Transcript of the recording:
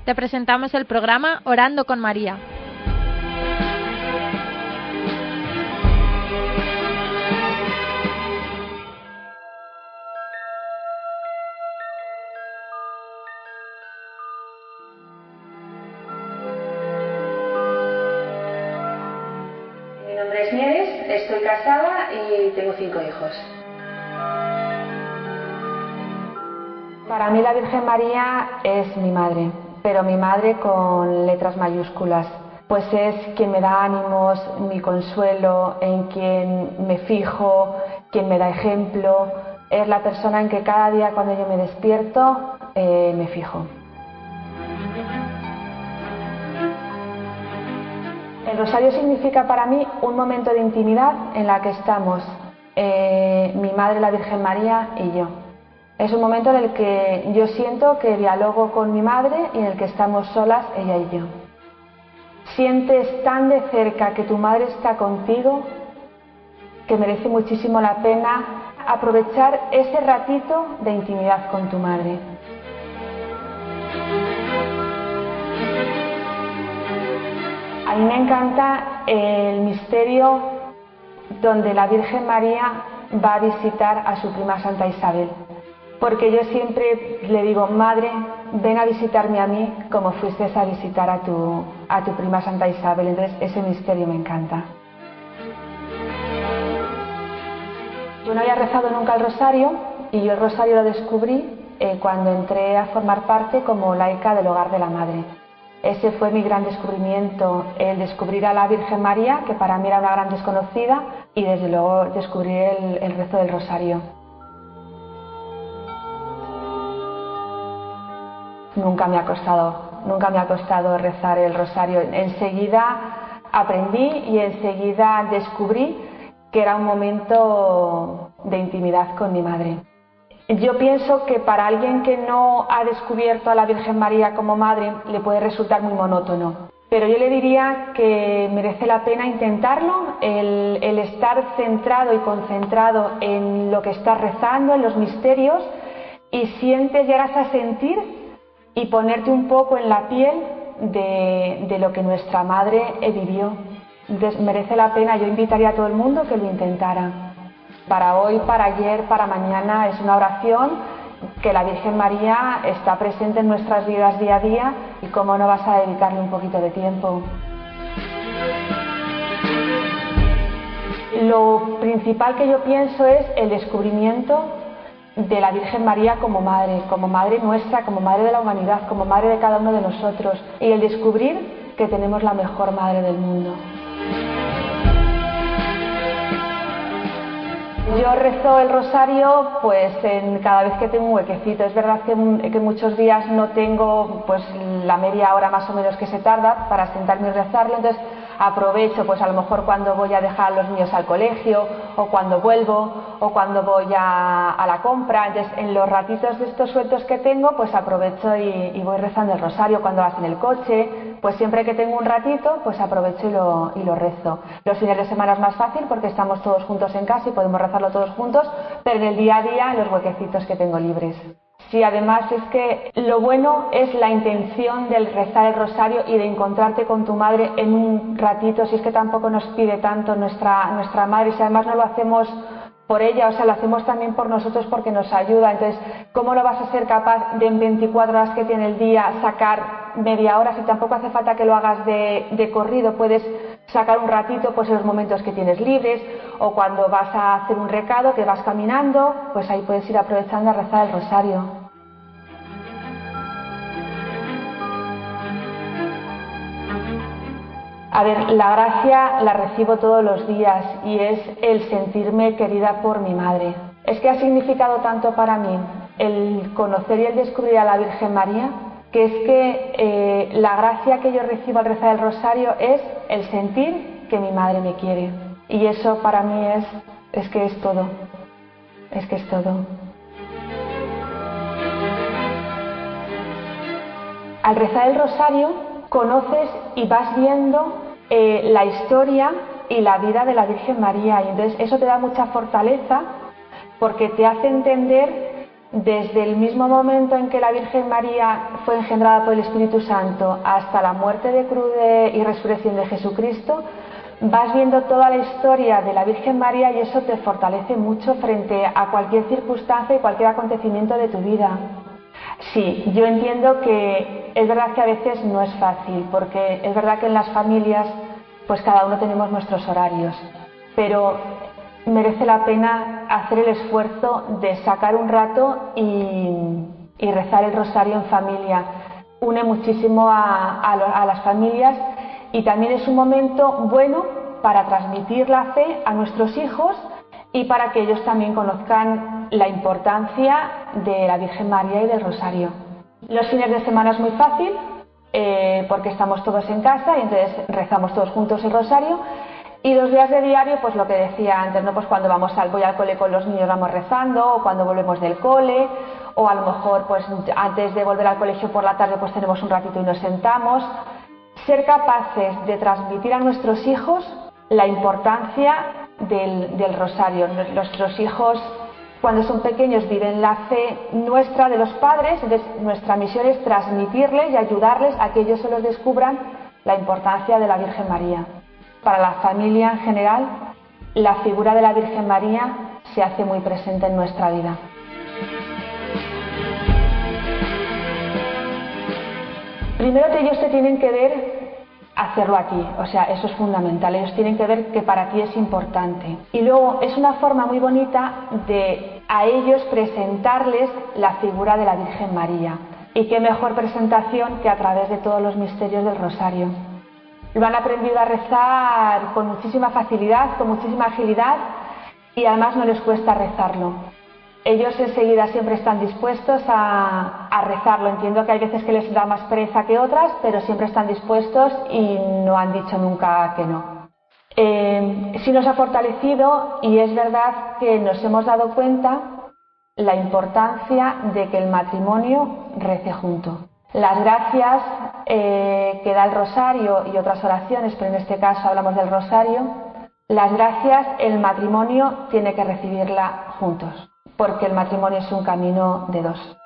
Te presentamos el programa Orando con María. Mi nombre es Nieves, estoy casada y tengo 5 hijos. Para mí la Virgen María es mi madre, pero mi madre con letras mayúsculas, pues es quien me da ánimos, mi consuelo, en quien me fijo, quien me da ejemplo, es la persona en que cada día cuando yo me despierto me fijo. El rosario significa para mí un momento de intimidad en la que estamos mi madre, la Virgen María y yo. Es un momento en el que yo siento que dialogo con mi madre y en el que estamos solas, ella y yo. Sientes tan de cerca que tu madre está contigo que merece muchísimo la pena aprovechar ese ratito de intimidad con tu madre. A mí me encanta el misterio donde la Virgen María va a visitar a su prima Santa Isabel. Porque yo siempre le digo, madre, ven a visitarme a mí como fuiste a visitar a tu prima Santa Isabel. Entonces ese misterio me encanta. Yo no había rezado nunca el rosario y yo el rosario lo descubrí cuando entré a formar parte como laica del Hogar de la Madre. Ese fue mi gran descubrimiento, el descubrir a la Virgen María, que para mí era una gran desconocida, y desde luego descubrí el rezo del rosario. Nunca me ha costado rezar el rosario. Enseguida aprendí y enseguida descubrí que era un momento de intimidad con mi madre. Yo pienso que para alguien que no ha descubierto a la Virgen María como madre le puede resultar muy monótono. Pero yo le diría que merece la pena intentarlo, el estar centrado y concentrado en lo que estás rezando, en los misterios, y llegas a sentir y ponerte un poco en la piel de lo que nuestra madre vivió. Entonces merece la pena, yo invitaría a todo el mundo que lo intentara. Para hoy, para ayer, para mañana es una oración que la Virgen María está presente en nuestras vidas día a día y cómo no vas a dedicarle un poquito de tiempo. Lo principal que yo pienso es el descubrimiento de la Virgen María como madre nuestra, como madre de la humanidad, como madre de cada uno de nosotros, y el descubrir que tenemos la mejor madre del mundo. Yo rezo el rosario pues cada vez que tengo un huequecito. Es verdad que muchos días no tengo pues la media hora más o menos que se tarda para sentarme y rezarlo, entonces aprovecho pues a lo mejor cuando voy a dejar a los niños al colegio o cuando vuelvo o cuando voy a la compra. Entonces en los ratitos de estos sueltos que tengo pues aprovecho y voy rezando el rosario. Cuando vas en el coche, pues siempre que tengo un ratito pues aprovecho y lo rezo. Los fines de semana es más fácil porque estamos todos juntos en casa y podemos rezarlo todos juntos, pero en el día a día los huequecitos que tengo libres. Sí, además es que lo bueno es la intención del rezar el rosario y de encontrarte con tu madre en un ratito, si es que tampoco nos pide tanto nuestra madre, si además no lo hacemos por ella, o sea, lo hacemos también por nosotros porque nos ayuda. Entonces, ¿cómo no vas a ser capaz de en 24 horas que tiene el día sacar media hora? Si tampoco hace falta que lo hagas de corrido, puedes sacar un ratito pues en los momentos que tienes libres o cuando vas a hacer un recado, que vas caminando, pues ahí puedes ir aprovechando a rezar el rosario. A ver, la gracia la recibo todos los días y es el sentirme querida por mi madre. Es que ha significado tanto para mí el conocer y el descubrir a la Virgen María, que es que la gracia que yo recibo al rezar el rosario es el sentir que mi madre me quiere. Y eso para mí es que es todo. Es que es todo. Al rezar el rosario conoces y vas viendo la historia y la vida de la Virgen María, y entonces eso te da mucha fortaleza porque te hace entender desde el mismo momento en que la Virgen María fue engendrada por el Espíritu Santo hasta la muerte de cruz y resurrección de Jesucristo, vas viendo toda la historia de la Virgen María y eso te fortalece mucho frente a cualquier circunstancia y cualquier acontecimiento de tu vida. Sí, yo entiendo que es verdad que a veces no es fácil, porque es verdad que en las familias pues cada uno tenemos nuestros horarios, pero merece la pena hacer el esfuerzo de sacar un rato y rezar el rosario en familia. Une muchísimo a las familias y también es un momento bueno para transmitir la fe a nuestros hijos y para que ellos también conozcan la importancia de la Virgen María y del rosario. Los fines de semana es muy fácil porque estamos todos en casa y entonces rezamos todos juntos el rosario. Y los días de diario, pues lo que decía antes, ¿no? Pues cuando voy al cole con los niños vamos rezando, o cuando volvemos del cole, o a lo mejor pues antes de volver al colegio por la tarde pues tenemos un ratito y nos sentamos. Ser capaces de transmitir a nuestros hijos la importancia del rosario. Nuestros hijos cuando son pequeños viven la fe nuestra de los padres, entonces nuestra misión es transmitirles y ayudarles a que ellos se los descubran la importancia de la Virgen María. Para la familia en general, la figura de la Virgen María se hace muy presente en nuestra vida. Primero ellos te tienen que ver hacerlo a ti, o sea, eso es fundamental, ellos tienen que ver que para ti es importante. Y luego es una forma muy bonita de a ellos presentarles la figura de la Virgen María. Y qué mejor presentación que a través de todos los misterios del rosario. Lo han aprendido a rezar con muchísima facilidad, con muchísima agilidad y además no les cuesta rezarlo. Ellos enseguida siempre están dispuestos a rezarlo. Entiendo que hay veces que les da más pereza que otras, pero siempre están dispuestos y no han dicho nunca que no. Sí nos ha fortalecido y es verdad que nos hemos dado cuenta la importancia de que el matrimonio rece junto. Las gracias que da el rosario y otras oraciones, pero en este caso hablamos del rosario, las gracias el matrimonio tiene que recibirla juntos, porque el matrimonio es un camino de dos.